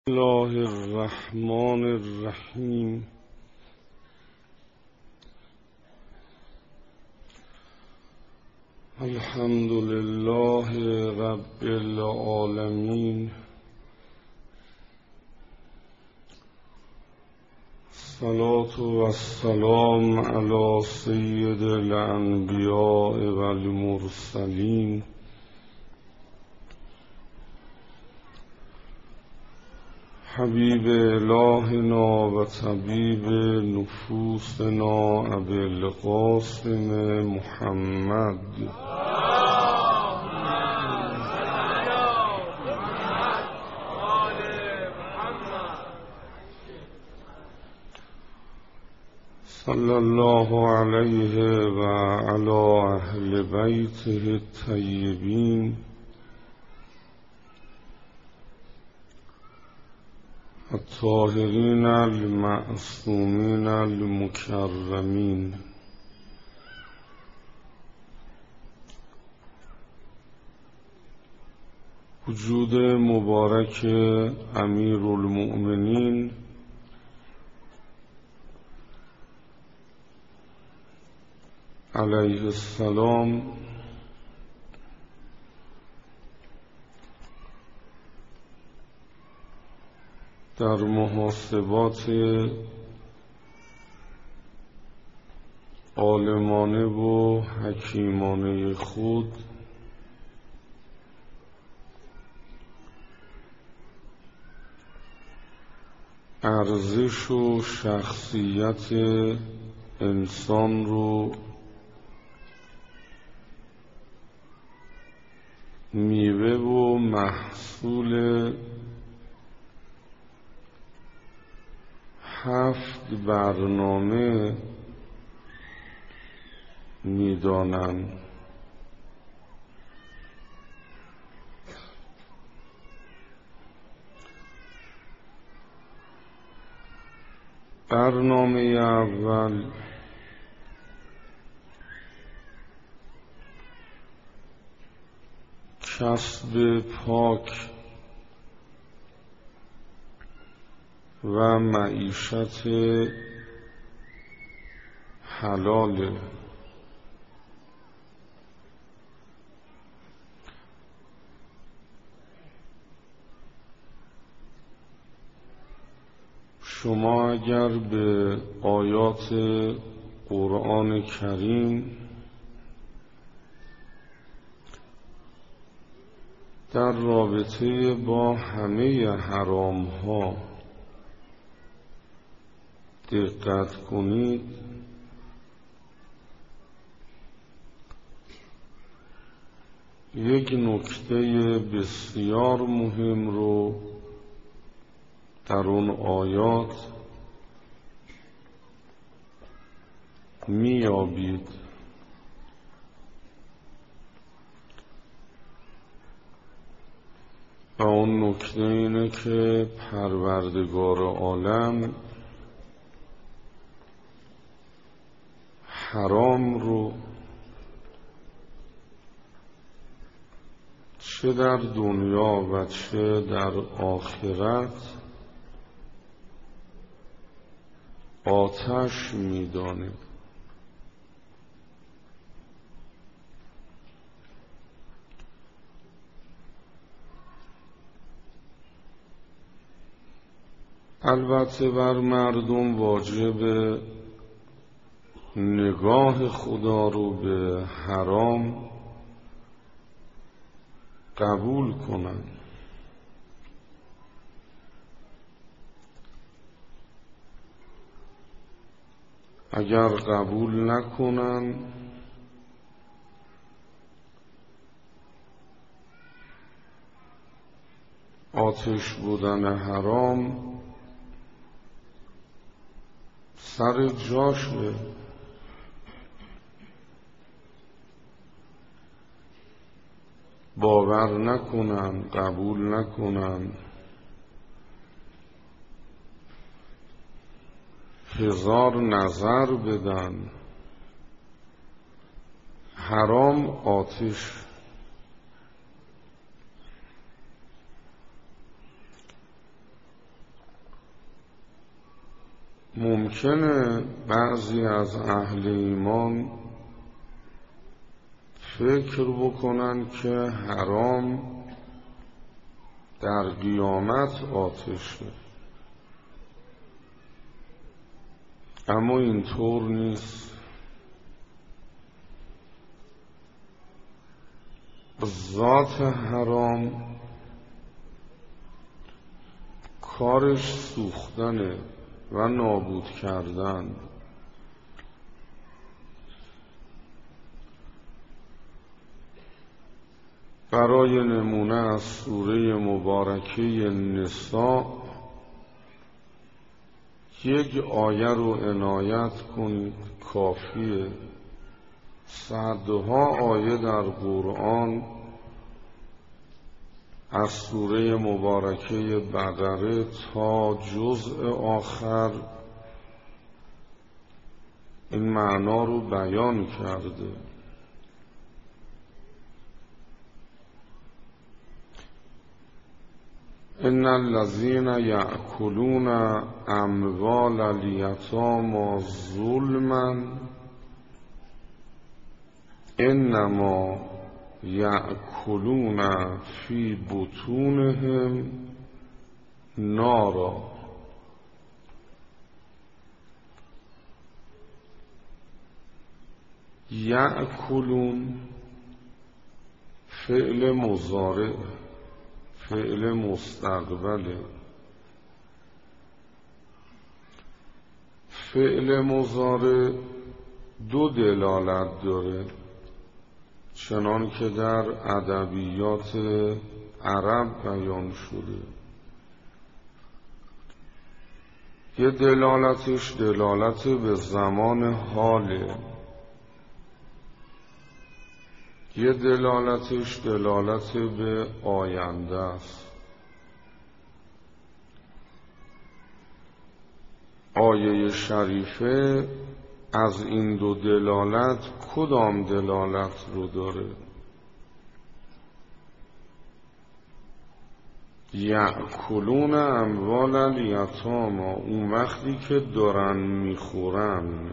الله الرحمن الرحیم. الحمد لله رب العالمین، الصلاة والسلام علی سید الانبیاء والمرسلین، حبیب الهنا و طبیب نفوسنا ابی القاسم محمد صلی الله علیه و علی اهل بیته الطیبین الطاهرین المعصومین المکرمین. وجود مبارک امیر المؤمنین علیه السلام در محاسبات عالمانه و حکیمانه خود ارزش و شخصیت انسان رو میوه و محصول 7 برنامه میدانند. برنامه اول کسب پاک و معیشت حلال. شما اگر به آیات قرآن کریم در رابطه با همه حرام ها دقت کنید، یک نکته بسیار مهم رو در اون آیات میابید. و اون نکته اینه که پروردگار عالم حرام رو چه در دنیا و چه در آخرت آتش می‌داند. البته بر مردم واجب نگاه خدا رو به حرام قبول کنند. اگر قبول نکنند آتش بودن حرام سر جاشه. باور نکنن، قبول نکنن، هزار نظر بدن، حرام آتش. ممکنه بعضی از اهل ایمان فکر بکنن که حرام در قیامت آتشه، اما اینطور نیست. ذات حرام کارش سوختنه و نابود کردن. برای نمونه از سوره مبارکه نساء یک آیه رو عنایت کنید، کافیه. صدها آیه در قرآن از سوره مبارکه بقره تا جزء آخر این معنا رو بیان کرده. ان الذين يأكلون اموال اليتامى ظلما انما يأكلون في بطونهم نارا. یأکلون فعل مضارع، فعل مستقبله. فعل مضارع دو دلالت داره چنان که در ادبیات عرب بیان شده. یه دلالتش دلالت به زمان حاله، یه دلالتش دلالت به آینده است. آیه شریفه از این دو دلالت کدام دلالت رو داره؟ یأکلون اموال الیتامی، اون وقتی که دارن میخورن.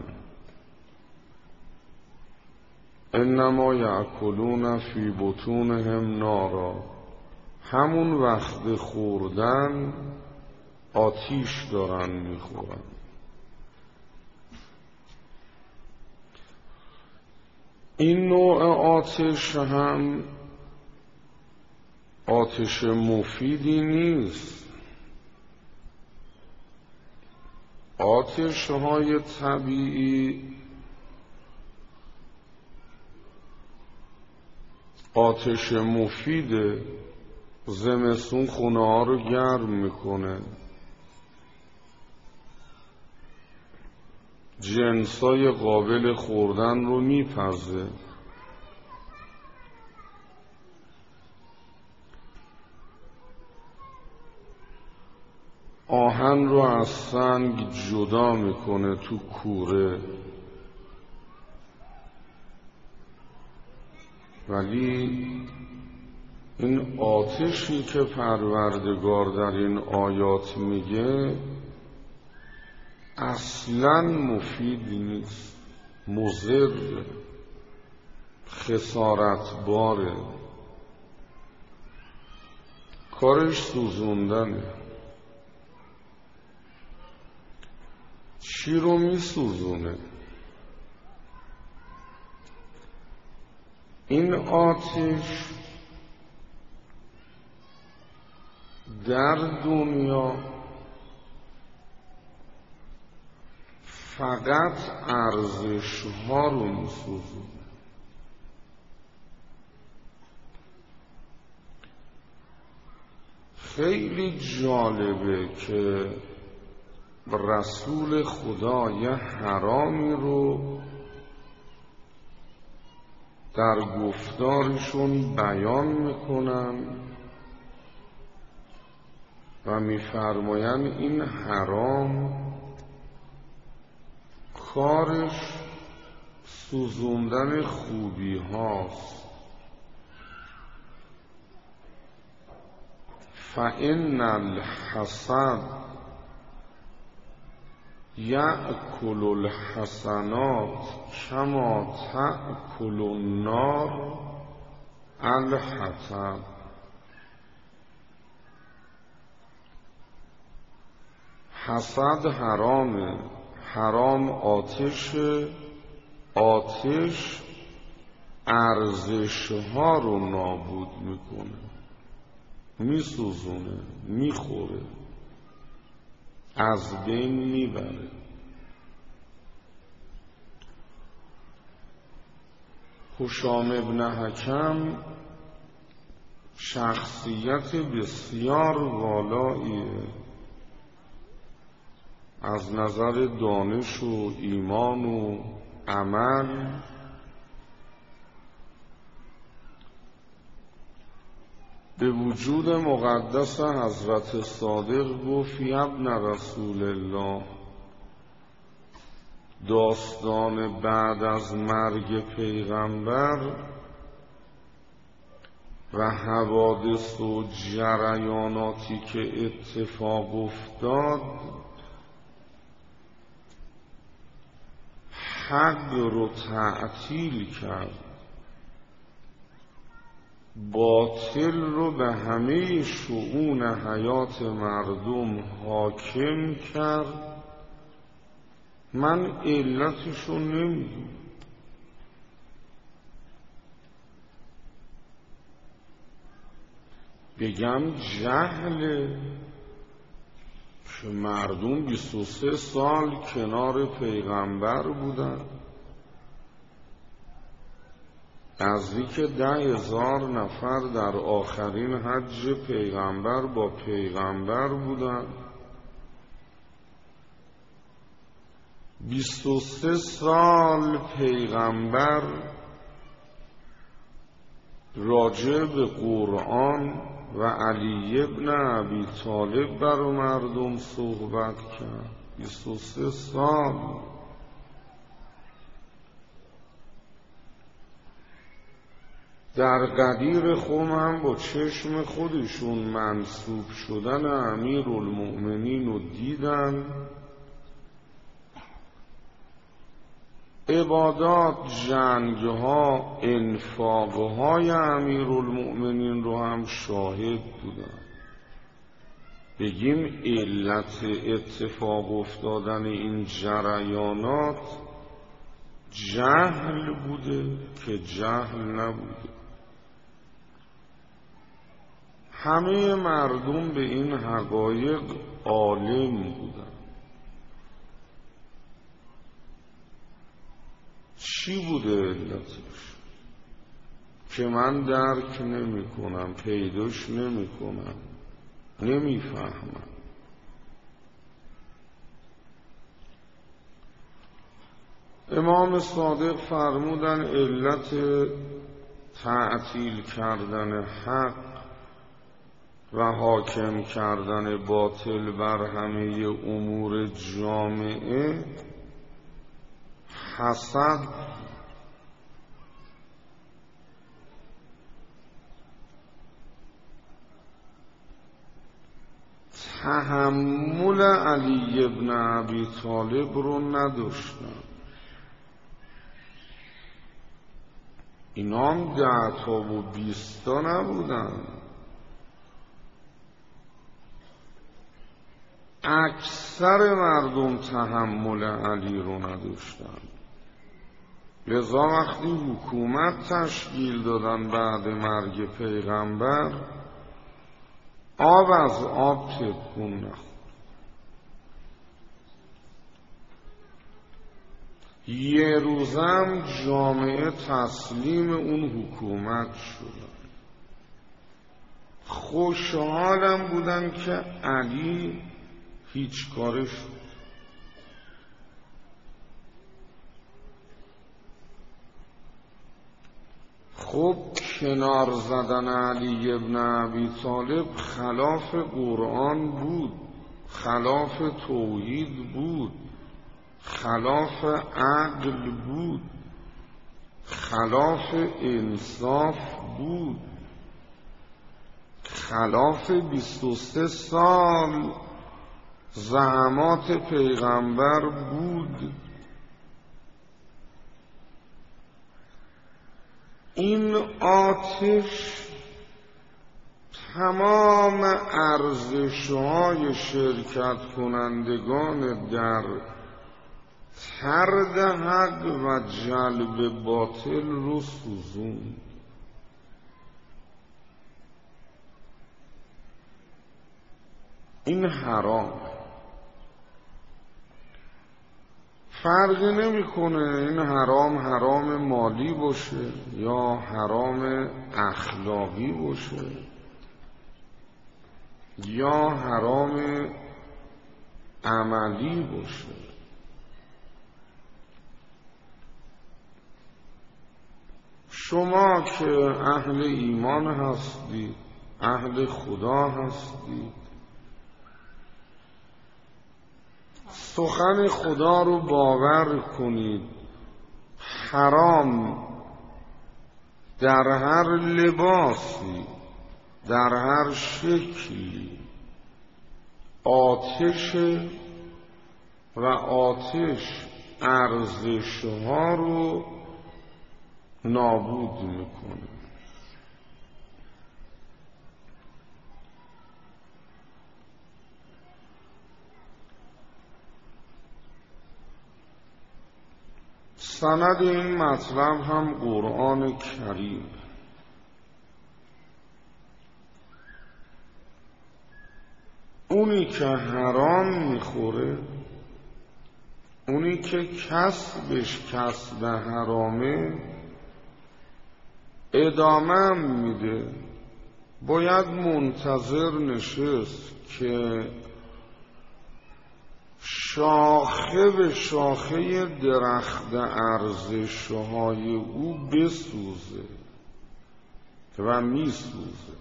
انما یأکلون فی بطونهم نارا، همون وقت خوردن آتیش دارن میخورن. این نوع آتش هم آتش مفیدی نیست. آتش های طبیعی آتش مفیده، زمستون خونه ها رو گرم میکنه، جنسای قابل خوردن رو میپزه. آهن رو از سنگ جدا میکنه تو کوره. ولی این آتشی که پروردگار در این آیات میگه اصلاً مفید نیست، مضر، خسارتباره، کارش سوزوندنه. چی رو میسوزونه؟ این آتش در دنیا فقط ارزش ها رو میسوزونه. خیلی جالبه که رسول خدا یه حرامی رو در گفتارشون بیان میکنن و میفرماین این حرام کارش سوزوندن خوبی هاست. فإن الحسد یأکل الحسنات کما تأکل النار الحطب. حسد حرامه، حرام آتشه، آتش ارزشها رو نابود میکنه، میسوزونه، میخوره، از بین میبره. هشام ابن حکم شخصیت بسیار والاییه از نظر دانش و ایمان و عمل. به وجود مقدس حضرت صادق گفت یا ابن رسول الله، داستان بعد از مرگ پیغمبر و حوادث و جریاناتی که اتفاق افتاد حق رو تعطیل کرد، باطل رو به همه شؤون حیات مردم حاکم کرد. من علتشو نمیدونم، بگم جهله که مردم 23 سال کنار پیغمبر بودن، نزدیک 10,000 نفر در آخرین حج پیغمبر با پیغمبر بودن، 23 سال پیغمبر راجع به قرآن و علی ابن ابی طالب بر مردم صحبت کرد. 23 سال. در قدیر خم هم با چشم خودشون منصوب شدن امیرالمؤمنین رو دیدن، عبادات، جنگها، انفاقهای امیرالمؤمنین رو هم شاهد بودن. بگیم علت اتفاق افتادن این جریانات جهل بوده که جهل نبوده. همه مردم به این حقایق عالم بودن. چی بوده علتش که من درک نمی کنم، پیداش نمی کنم، نمی فهمم. امام صادق فرمودن علت تعطیل کردن حق و حاکم کردن باطل بر همه امور جامعه حسد. تحمل علی ابن ابی طالب رو نداشتن. اینا هم 10 تا و 20 تا نبودن، اکثر مردم تحمل علی رو نداشتن. لذا وقتی حکومت تشکیل دادن بعد مرگ پیغمبر، آب از آب تکون نخورد. یه روزم جامعه تسلیم اون حکومت شدن، خوشحالم بودن که علی هیچ کاره شد. خب کنار زدن علی ابن ابی طالب خلاف قرآن بود، خلاف توحید بود، خلاف عقل بود، خلاف انصاف بود، خلاف 23 سال زعامات پیغمبر بود. این آتش تمام ارزش‌های شرکت کنندگان در طرد حق و جلب باطل رو سوزوند. این حرام، فرقی نمیکنه این حرام مالی باشه یا حرام اخلاقی باشه یا حرام عملی باشه. شما که اهل ایمان هستید، اهل خدا هستید، سخن خدا رو باور کنید. حرام در هر لباسی، در هر شکلی آتش و آتش ارزش‌ها رو نابود میکنه. سند این مطلب هم قرآن کریم. اونی که حرام میخوره، اونی که کسبش کسب حرامه، ادامه میده، باید منتظر نشست که شاخه به شاخه درخت ارزش‌های او بسوزه و میسوزه.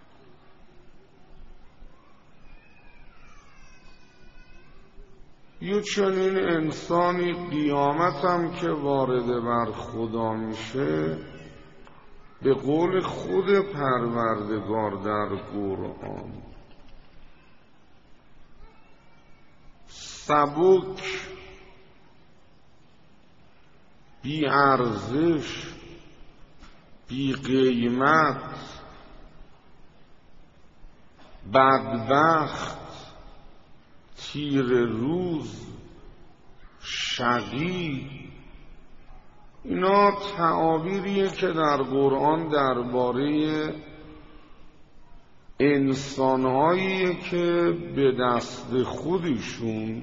یه چنین انسانی قیامت هم که وارد بر خدا میشه، به قول خود پروردگار در قرآن، سبک، بی ارزش، بی قیمت، بدبخت، تیر روز، شقی، اینا تعابیریه که در قرآن درباره انسانهایی که به دست خودشون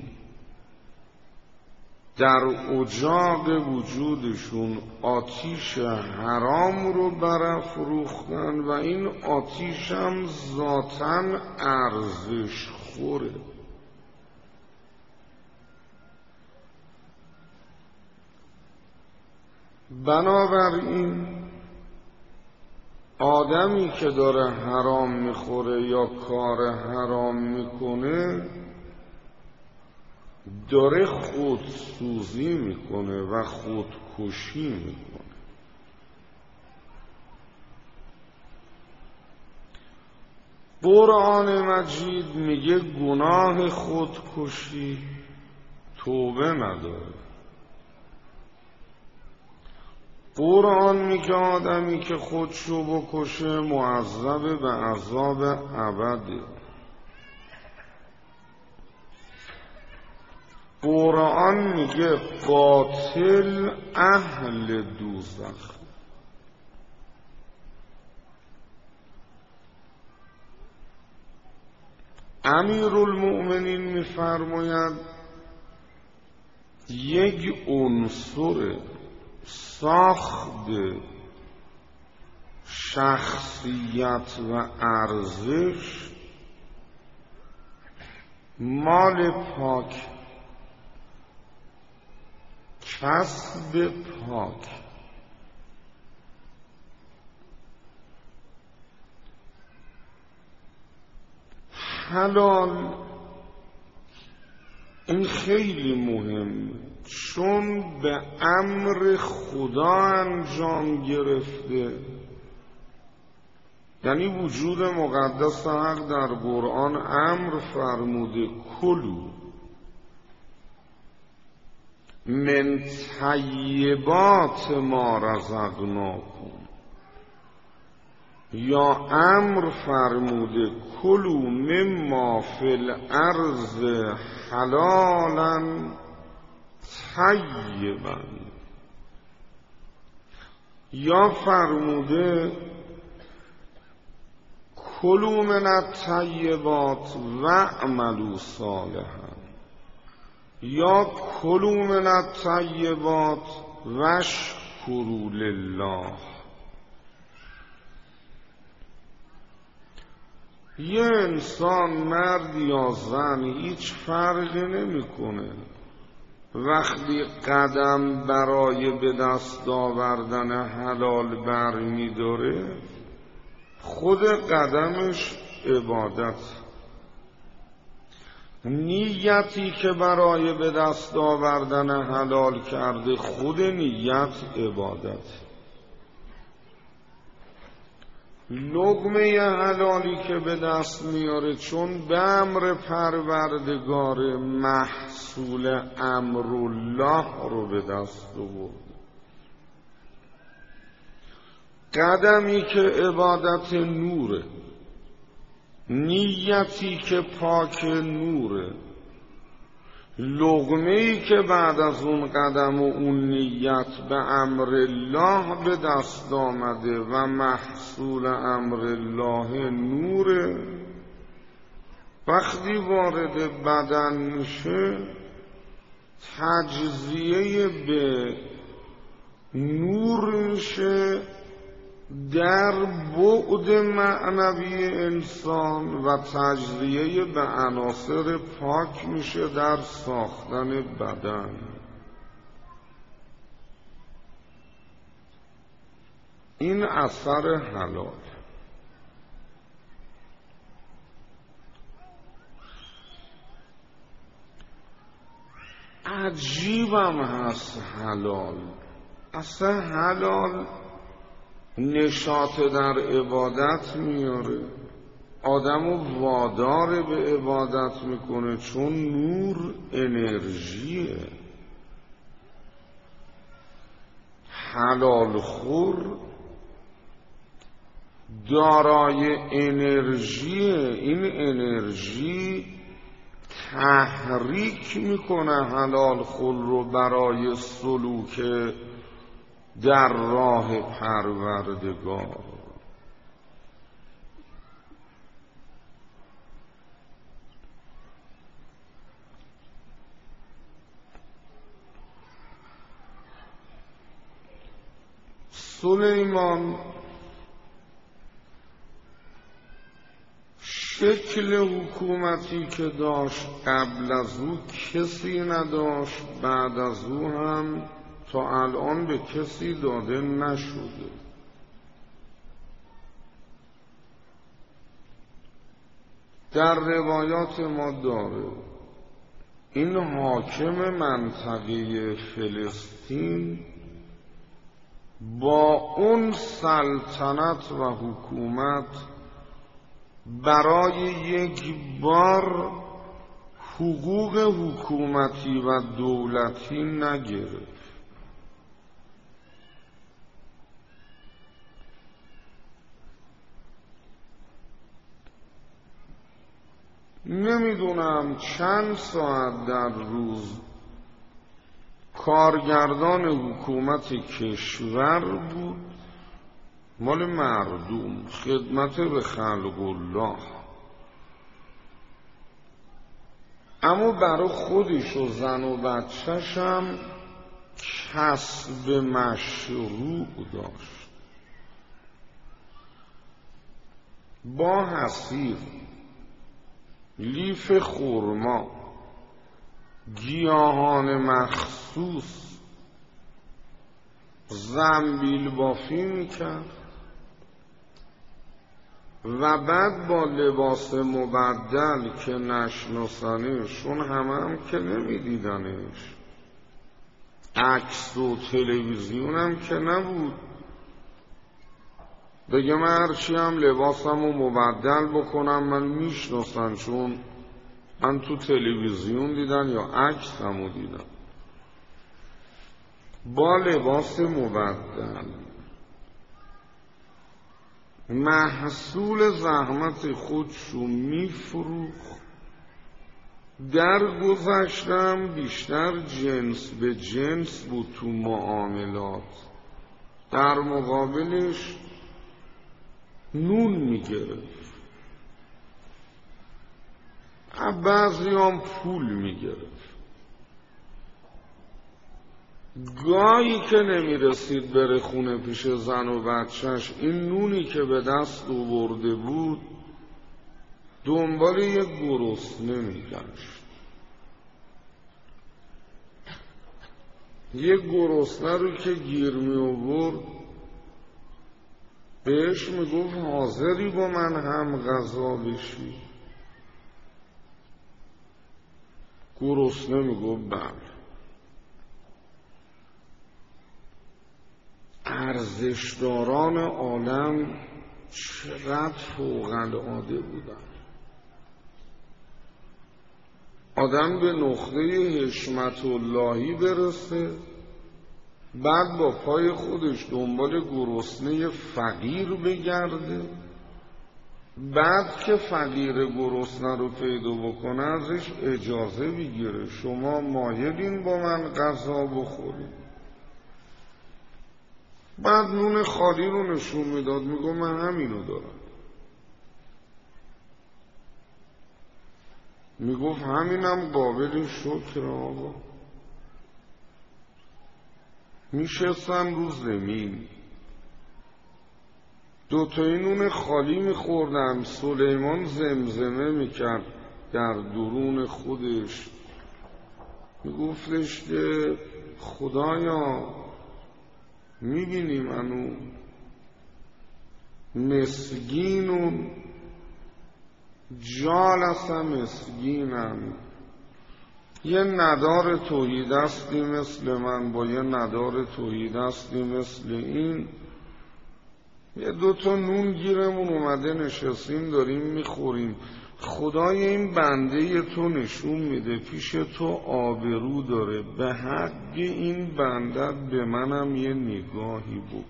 در اجاق وجودشون آتیش حرام رو برافروختن و این آتیش هم ذاتاً ارزش خوره. بنابراین آدمی که داره حرام میخوره یا کار حرام میکنه، داره خودسوزی میکنه و خودکشی میکنه. قرآن مجید میگه گناه خودکشی توبه نداره. قرآن میگه آدمی که خودشو بکشه معذب به عذاب ابده. قرآن میگه قاتل اهل دوزخ. امیرالمؤمنین میفرماید یک عنصر ساخت شخصیت و ارزش مال پاک، کسب پاک. حلال این خیلی مهمه، چون به امر خدا انجام گرفته، یعنی وجود مقدس حق در قرآن امر فرموده کلوا من طیبات ما رزقناکم، یا امر فرموده کلوا مما فی الارض حلالا طیبا، یا فرموده کلوا من الطیبات واعملوا صالحا، یا کلوا من الطیبات واشکروا لله. یه انسان مرد یا زن هیچ فرقی نمیکنه وقتی قدم برای به دست آوردن حلال برمی‌داره، خود قدمش عبادت، نیتی که برای به دست آوردن حلال کرده خود نیت عبادت، لقمه حلالی که به دست میاره چون به امر پروردگار محصول امر الله رو به دست آورده، قدمی که عبادت نوره، نیتی که پاک نوره، لقمه‌ای که بعد از اون قدم و اون نیت به امر الله به دست آمده و محصول امر الله نوره، وقتی وارد بدن میشه تجزیه به نور میشه در بعد معنوی انسان و تجزیه به عناصر پاک میشه در ساختن بدن. این اثر حلال. عجیبم هست حلال. اصلا حلال نشاط در عبادت میاره، آدمو وادار به عبادت میکنه، چون نور انرژیه. حلال خور دارای انرژیه، این انرژی تحریک میکنه حلال خور رو برای سلوک در راه پروردگار. سلیمان شکل حکومتی که داشت قبل از او کسی نداشت، بعد از او هم تا الان به کسی داده نشده. در روایات ما داره این حاکم منطقه فلسطین با اون سلطنت و حکومت برای یک بار حقوق حکومتی و دولتی نگرفت. نمیدونم چند ساعت در روز کارگردان حکومت کشور بود، مال مردم، خدمت به خلق الله، اما برای خودش و زن و بچه‌ش هم کسب مشروع داشت. با حصیر، لیف خرما، گیاهان مخصوص زنبیل بافی میکرد و بعد با لباس مبدل که نشناسنشون هم که نمیدیدنش، عکس و تلویزیون هم که نبود، بگه من هرچی هم لباسم رو مبدل بکنم من میشناسن، چون من تو تلویزیون دیدن یا عکسم رو دیدم. با لباس مبدل محصول زحمت خودشو میفروخت. در گذشتم بیشتر جنس به جنس بود تو معاملات، در مقابلش نون میگرفت، بعضی هم پول میگرفت. گاهی که نمیرسید بره خونه پیش زن و بچهش، این نونی که به دست آورده بود دنبال یک گرسنه میگشت. یک گرسنه رو که گیر می آورد بهش میگفت حاضری با من هم غذا بشی؟ گرسنه میگفت بله. ارزشداران عالم چقدر فوق‌العاده بودن. آدم به نقطه حشمت اللهی برسه، بعد با پای خودش دنبال گرسنه فقیر بگرده، بعد که فقیر گرسنه رو پیدا بکنه ازش اجازه بگیره شما مایلین با من غذا بخورید. بعد نون خالی رو نشون میداد، میگو من همینو دارم. میگفت همینم قابل شکر آقا. میشستن رو زمین دوتایی نون خالی میخوردن. سلیمان زمزمه میکرد در درون خودش، میگفتش که خدایا میبینی منو مسکینون جالسم مسکینم، یه ندار توحیدستی مثل من با یه ندار توحیدستی مثل این، یه دوتا نون گیرمون اومده نشستیم داریم میخوریم. خدای این بنده تو نشون میده پیش تو آبرو داره، به حق این بنده به منم یه نگاهی بکن.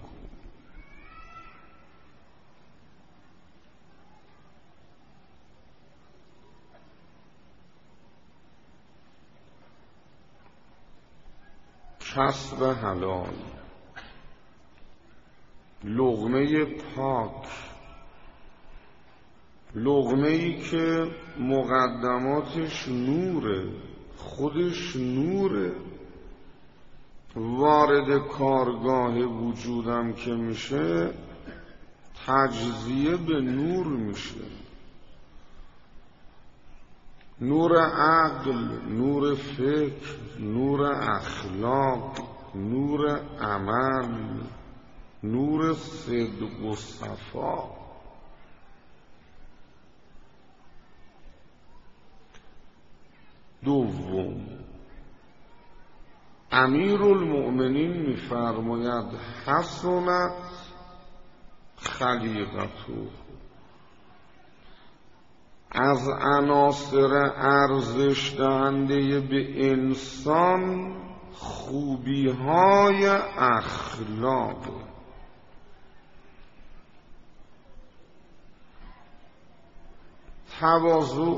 کسب حلال، لقمه پاک، لقمه‌ای که مقدماتش نوره، خودش نوره، وارد کارگاه وجودم که میشه تجزیه به نور میشه. نور عقل، نور فکر، نور اخلاق، نور عمل، نور صدق و صفا. دوم، امیرالمؤمنین میفرماید حسنت خلیقته، از عناصر ارزش دهنده به انسان خوبی‌های اخلاق. تواضع،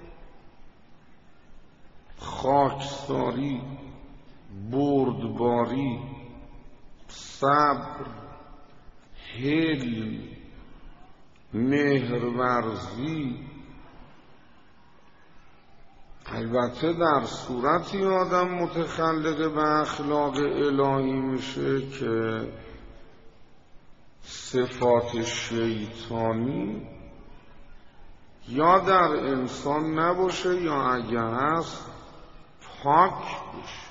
خاکساری، بردباری، صبر، حلم، مهرورزی. البته در صورتی آدم متخلق به اخلاق الهی میشه که صفات شیطانی یا در انسان نباشه یا اگه هست پاک بشه،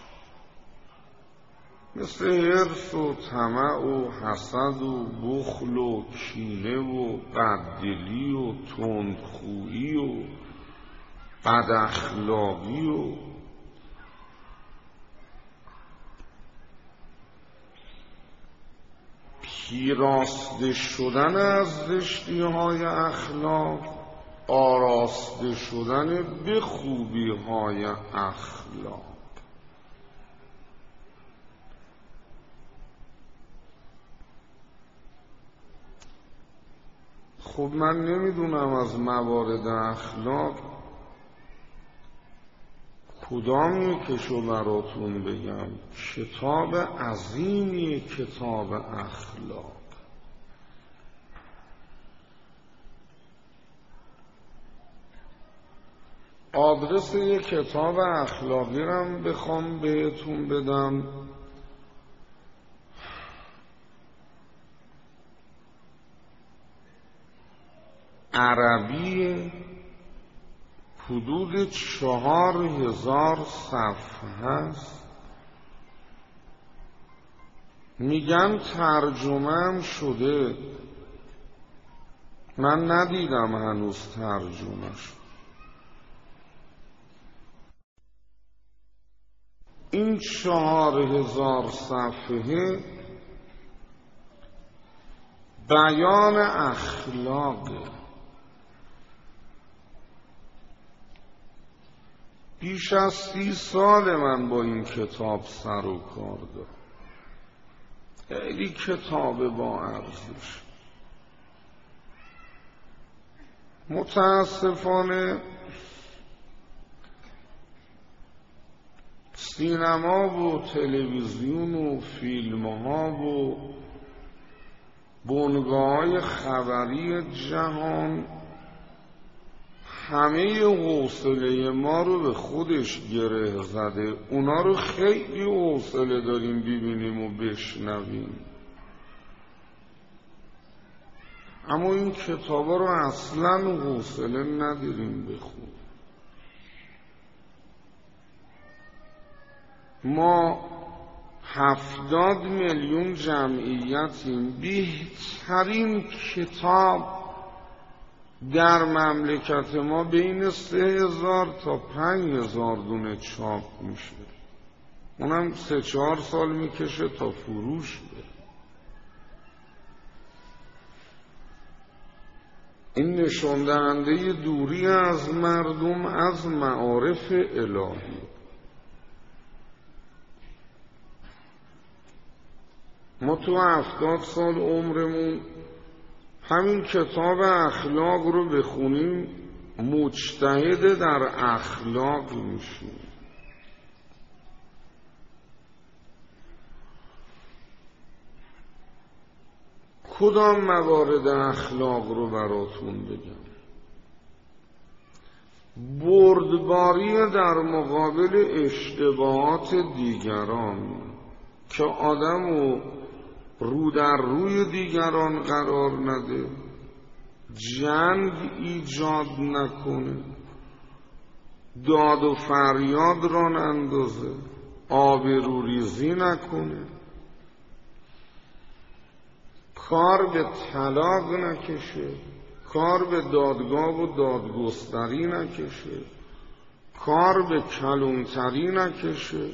مثل حرص و طمع و حسد و بخل و کینه و بددلی و تندخویی و بد اخلاقی و پیراسته شدن از زشتی‌های اخلاق، آراسته شدن به خوبی‌های اخلاق. خب من نمیدونم از موارد اخلاق کدام یکشو براتون بگم. کتاب عظیمی کتاب اخلاق. آدرس یک کتاب اخلاقی رو بخوام بهتون بدم، عربی، حدود 4000 صفحه هست. میگن ترجمه شده، من ندیدم هنوز ترجمه شد. این 4000 صفحه بیان اخلاقه. بیش از 30 سال من با این کتاب سر و کار دارم. خیلی کتاب با ارزش. متاسفانه سینما و تلویزیون و فیلم ها و بنگاه‌های خبری جهان همه حوصله ما رو به خودش گره زده. اونا رو خیلی حوصله داریم ببینیم و بشنویم، اما این کتابا رو اصلا حوصله نداریم بخونیم. ما 70 میلیون جمعیتیم. بهترین کتاب در مملکت ما بین 3000 تا 5000 دونه چاپ میشه. اونم 3-4 سال میکشه تا فروش بره. این نشان دهنده دوری از مردم از معارف الهی. ما تو 70 سال عمرمون همین کتاب اخلاق رو بخونیم، مجتهد در اخلاق میشیم. کدام موارد اخلاق رو براتون بگم؟ بردباری در مقابل اشتباهات دیگران، که آدمو رو در روی دیگران قرار نده، جنگ ایجاد نکنه، داد و فریاد را نندازه، آبروریزی نکنه، کار به طلاق نکشه، کار به دادگاه و دادگستری نکشه، کار به کلانتری نکشه،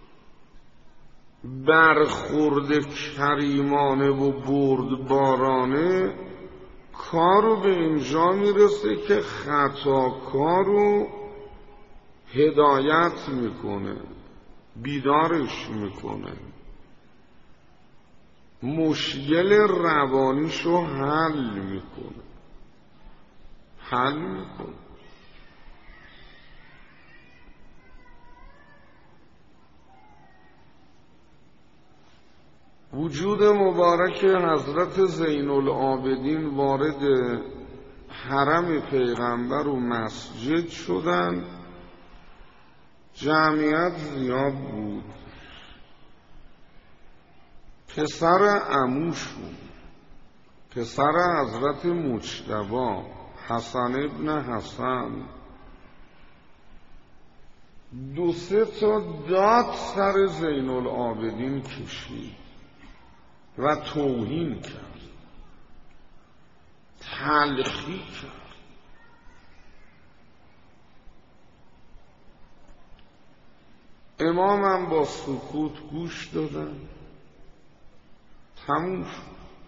برخورد کریمانه و بردبارانه کارو به اینجا میرسه که خطاکارو هدایت میکنه، بیدارش میکنه، مشکل روانیشو حل میکنه. وجود مبارک حضرت زین العابدین وارد حرم پیغمبر و مسجد شدن. جمعیت زیاد بود. پسر عموشون، پسر حضرت مجتبی حسن ابن حسن، 2-3 تا داد سر زین العابدین کشید و توهین کرد، تلخی کرد. امامم با سکوت گوش دادن. تموم شد.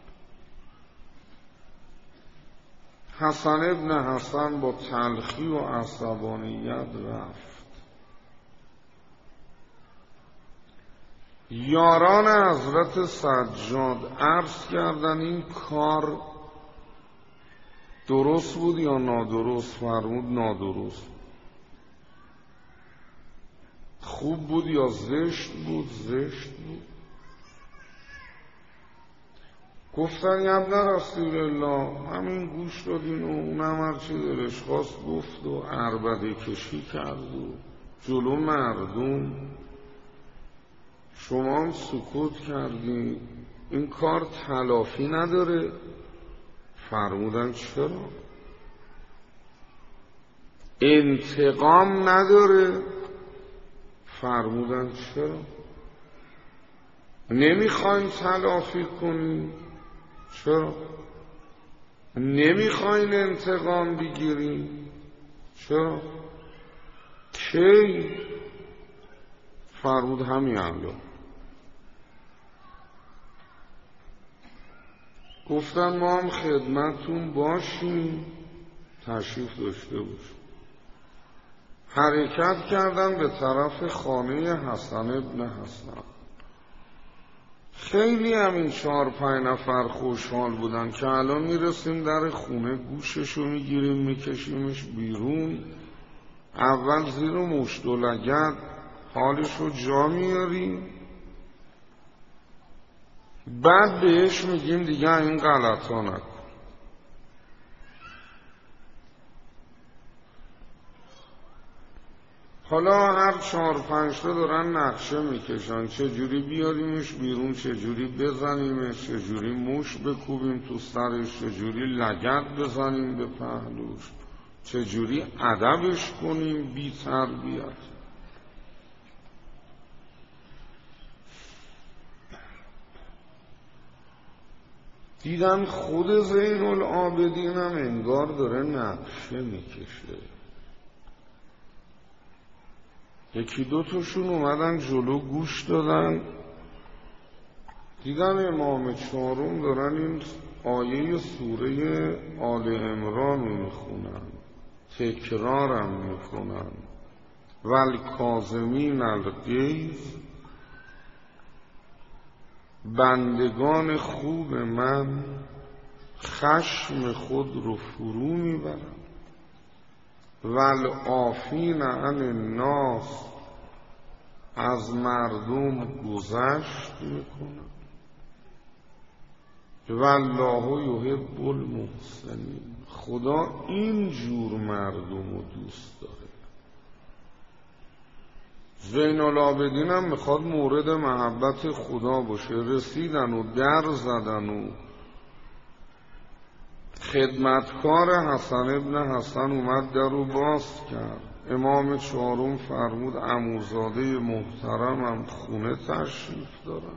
حسن ابن حسن با تلخی و عصبانیت رفت. یاران حضرت سجاد عرض کردن این کار درست بود یا نادرست؟ فرمود نادرست. خوب بود یا زشت بود؟ زشت بود. گفتن یا ابن رسول الله همین گوش دادین و اونم هرچی دلش خواست گفت و عربده کشی کرد و جلو مردم شما هم سکوت کردین، این کار تلافی نداره؟ فرمودن چرا؟ انتقام نداره؟ فرمودن چرا؟ نمیخواین تلافی کنین؟ چرا؟ نمیخواین انتقام بگیرین؟ چرا؟ کی؟ فرمود همین الان. گفتن ما هم خدمتون باشیم، تشریف داشته باشیم. حرکت کردن به طرف خانه حسن ابن حسن. خیلی همین 4-5 نفر خوشحال بودن که الان میرسیم در خونه، گوششو میگیریم میکشیمش بیرون، اول زیر مشت و لگد حالشو جا میاریم، بعد بهش میگیم دیگه این غلطا نکن. حالا هر 4-5 تا دارن نقشه میکشن چجوری بیاریمش بیرون، چجوری بزنیمش، چجوری مش بکوبیم تو سرش، چجوری لگد بزنیم به پهلوش، چجوری ادبش کنیم بی تربیت. دیدم خود زین العابدین هم انگار داره نقشه میکشه. یکی دو تاشون اومدن جلو گوش دادن، دیدن امام 4 دارن این آیه سوره آل عمران رو میخونن، تکرارم میکنن، والکاظمین الغیظ، بندگان خوب من خشم خود رو فرو میبرن، والعافین عن الناس، از مردم گذشت میکنن، والله یحب المحسنین، خدا این جور مردم رو دوست داره. زین العابدین هم میخواد مورد محبت خدا باشه. رسیدن و در زدن و خدمتکار حسن ابن حسن اومد در رو باز کرد. امام 4 فرمود عموزاده محترمم خونه تشریف دارن.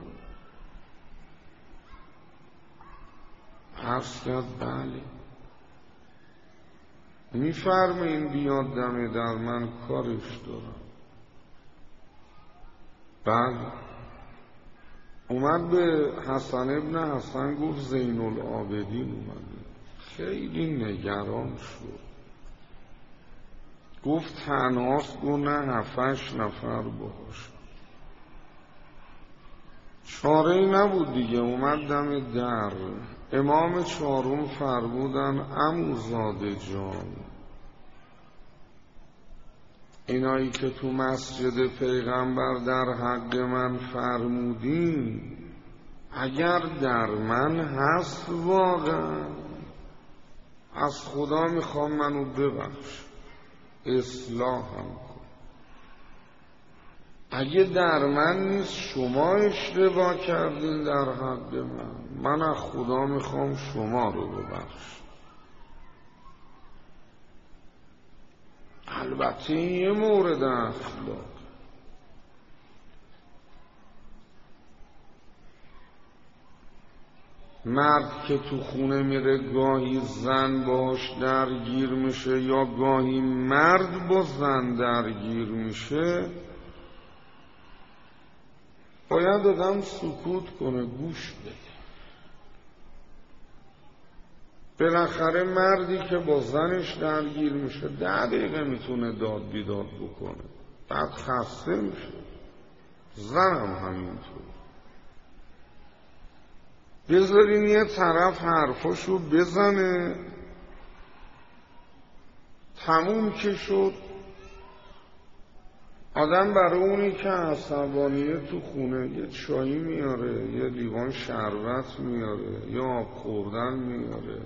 عرض کرد بله. میفرمین بیاد دم در، من کارش دارم. بله. اومد به حسن ابن حسن گفت زین العابدین اومده. خیلی نگران شد. گفت تنهاست؟ گفت نه 7-8 نفر باش. چاره‌ای نبود دیگه، اومد دم در. امام 4 فرمودن عموزاده جان، اینایی که تو مسجد پیغمبر در حق من فرمودین اگر در من هست واقعا، از خدا میخوام منو ببخش، اصلاحم کن. اگه در من نیست شما اشتباه کردین در حق من از خدا میخوام شما رو ببخش. البته این یه مورد اخلاق. مرد که تو خونه میره گاهی زن باش درگیر میشه یا گاهی مرد با زن درگیر میشه، باید آدم سکوت کنه، گوش بده. بالاخره مردی که با زنش درگیر میشه 10 دقیقه میتونه داد بیداد بکنه، بعد خسته میشه. زنم همینطور. بذارین یه طرف حرفاشو بزنه، تموم که شد. آدم برای اونی که عصبانیه تو خونه یه چایی میاره، یه لیوان شربت میاره، یه آب خوردن میاره.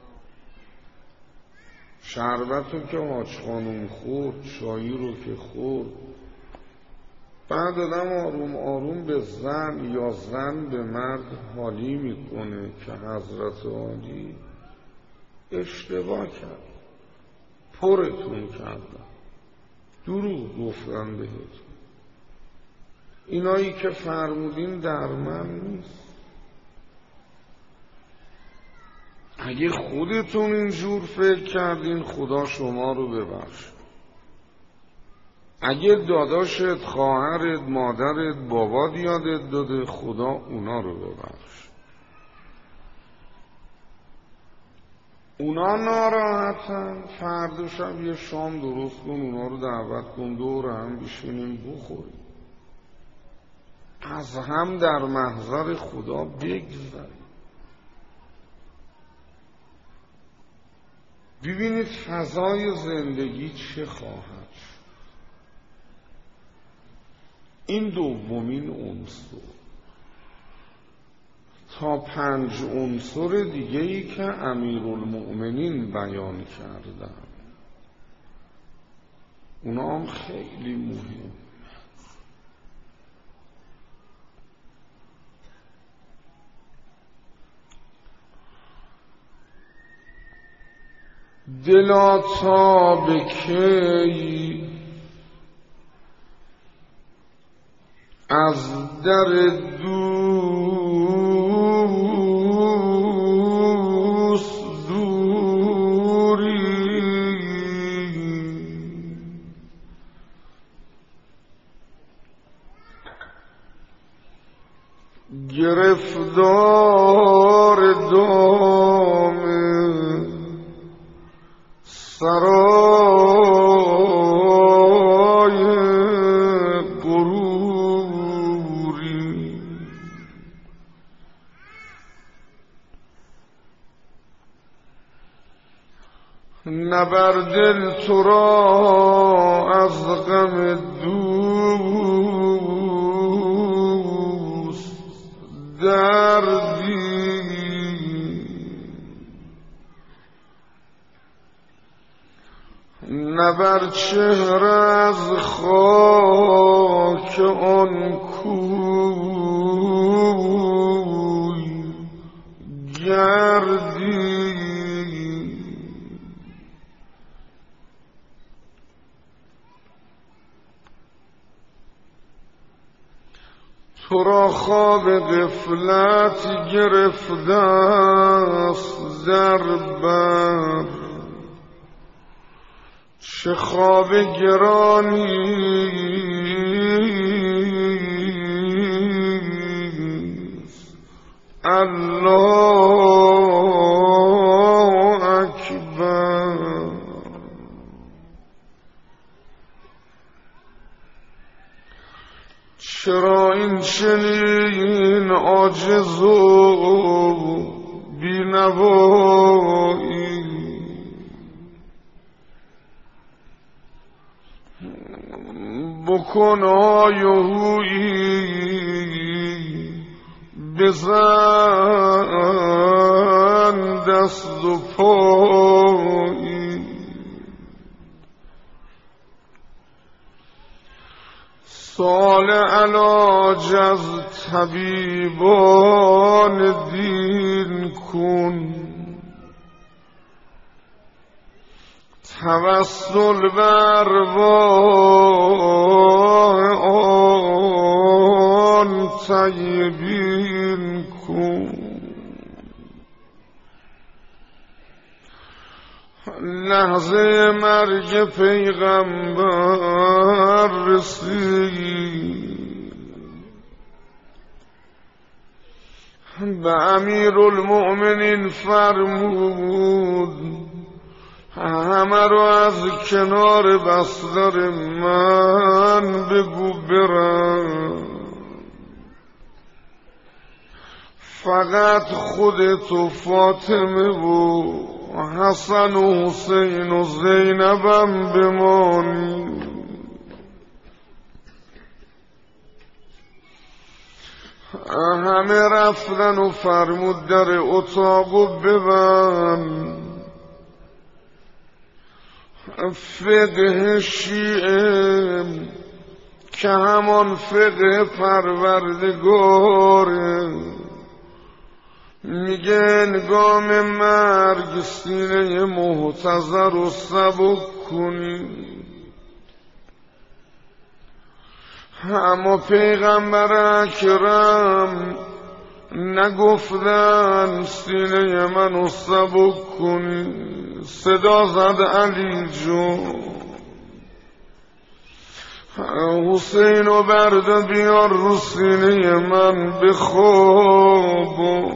شربت رو که حاج خانوم خورد، چایی رو که خورد، بعد آدم آروم آروم به زن یا زن به مرد حالی میکنه که حضرت عالی اشتباه کرد، پرتون کردن، دروغ گفتن بهتون، اینایی که فرمودین در من نیست. اگه خودتون اینجور فکر کردین خدا شما رو ببخش. اگه داداشت، خواهرت، مادرت، بابات یادت داده خدا اونا رو ببخش. اونا ناراحتن، فردا شب یه شام درست کن، اونا رو دعوت کن، دور هم بشینیم بخوریم، از هم در محضر خدا بگذریم. ببینید فضای زندگی چه خواهد شد. این دومین عنصر. تا 5 عنصر دیگه‌ای که امیرالمؤمنین بیان کردن اونا هم خیلی مهم. دلا تا به کی از در دوست دوری، گرفتار دام سرای غروری. نه بر دل تو را از غم دوست دردی، نه بر چهره از خاک آن کوی گردی. تو را خواب غفلت گرفته است در بر، چه خواب گرانیست. الله اکبر. چرا این چنین عاجز و بی‌نوایی؟ بکن آی و هویی، بزن دست و پایی. سال علاج از طبیبان دین کن، توسل بر آن طیبین کن. لحظه مرگ پیغمبر رسید، به امیرالمؤمنین فرمود همه رو از کنار بستر من بگو برن، فقط خودت و فاطمه و حسن و حسین و زینبم بمانی. همه رفتن و فرمود در اتاقو ببند. فقه شیعه که همان فقه پروردگاره میگه انگام مرگ سینه محتضر و سبک کنی. اما پیغمبر اکرم نگفتن سینه منو سبک کنی. صدا زد علی جون حسینو برده بیار رو سینه من بخواب.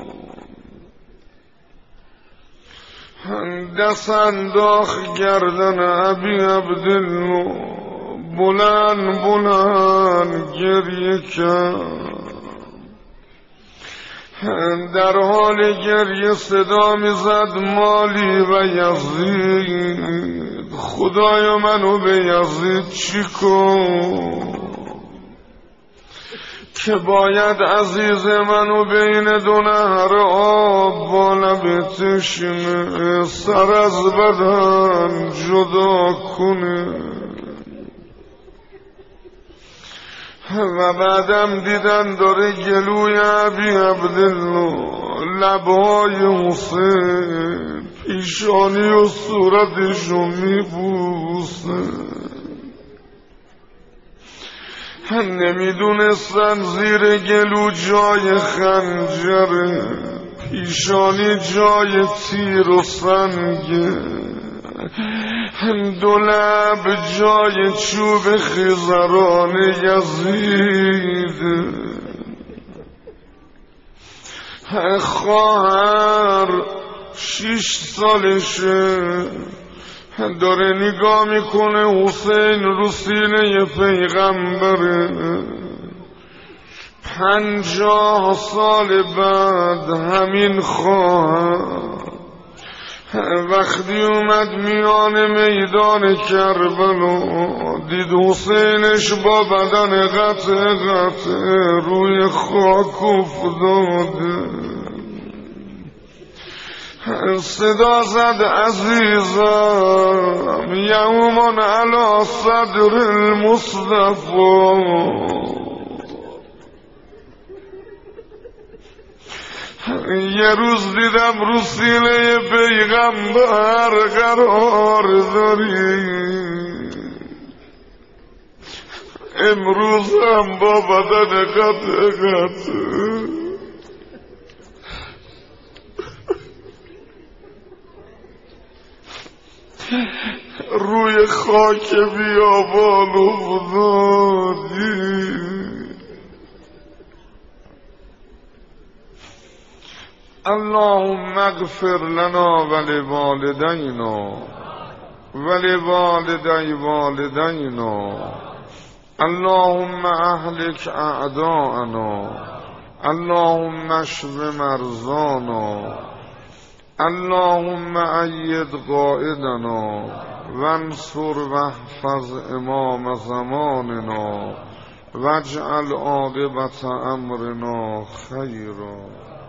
دست انداخت گردن ابی عبدالله، بلند بلند گریه کرد. در حال گریه صدا میزد مالی و یزید، خدایا منو به یزید چی کن که باید عزیز منو بین دو نهر آب با لب تشنه سر از بدن جدا کنه. و بعدم دیدن داره گلوی ابی عبدالله، لبهای حسین، پیشانی و صورتشو میبوسه. نمیدونستن زیر گلو جای خنجره، پیشانی جای تیر و سنگه، دو لب جای چوب خیزران یزید. خواهر 6 سالشه داره نگاه میکنه حسین رو سینه پیغمبره. 50 سال بعد همین خواهر وقتی اومد میان میدان کربلا، دید حسینش با بدن قطع قطع روی خاک افتاده. صدا زد عزیزم یومن علی صدر المصطفی، یه روز دیدم رو سینه پیغمبر قرار داری، امروز هم با بدن قطع قطع روی خاک بیابان افتادی. اللهم اغفر لنا ولوالدینا ولوالدی والدینا، اللهم اهلك اعداءنا، اللهم اشف مرضانا، اللهم أيد قائدنا وانصر واحفظ امام زماننا واجعل عاقبة امرنا خيرا.